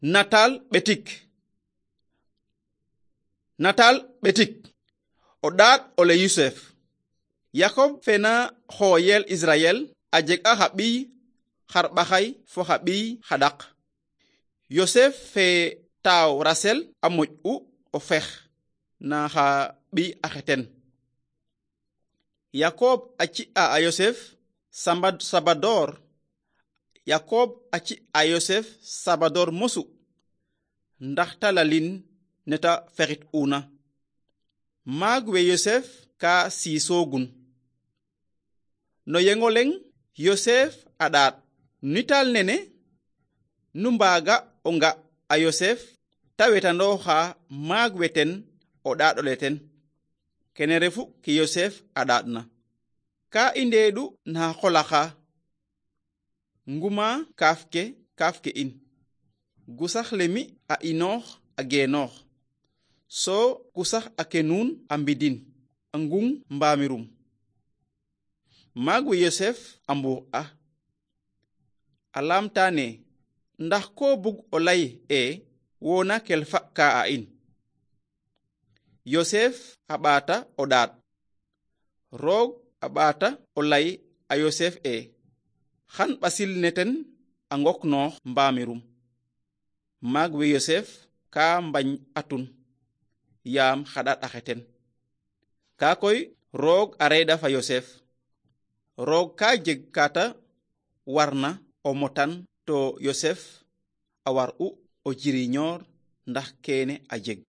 Nataal ɓetik o ɗaat ole Yusuf. Yakob fena xooyel Israel a jeg a xa ɓiy xarɓaxay fo xa ɓiy xaɗaq. Yosef fe taaw Rasel a moƴ'u o fex na xa ɓiy axeten. Yakob a ci'a a Yosef sabadoor mosu ndax ta lalin neta fexit una. Maag we Yosef ka siisoogun. No yengo leŋ Yosef a ɗaat. Nital nene nu mbaaga o nga a Yosef ta wetanooxa maag weten o ɗaaɗole ten. Kene refu ki Yosef a ɗaatna. Ka i ndeeɗu na xolaxa nguma kaaf ke in. Gusax lemi a inoox a geenoox. So gusax a kenuun a mbidin a ngung mbaamirum. Maag we Yosef a mbuux a. A laamtaane ndax ko bug o lay woona kel fa ka a in. Yosef a ɓaata o ɗaat. Roog a ɓaata o lay a Yosef xan ɓasil neten a ngoknoox mbaamirum. Maag we Yosef ka mbañ atun yaam xaɗa ɗaxeten. Ka koy roog a reeɗa fa Yosef. Roog ka jeg kaata warna o motan to Yosef a war'u o jiriñoor ndax kene a jeg.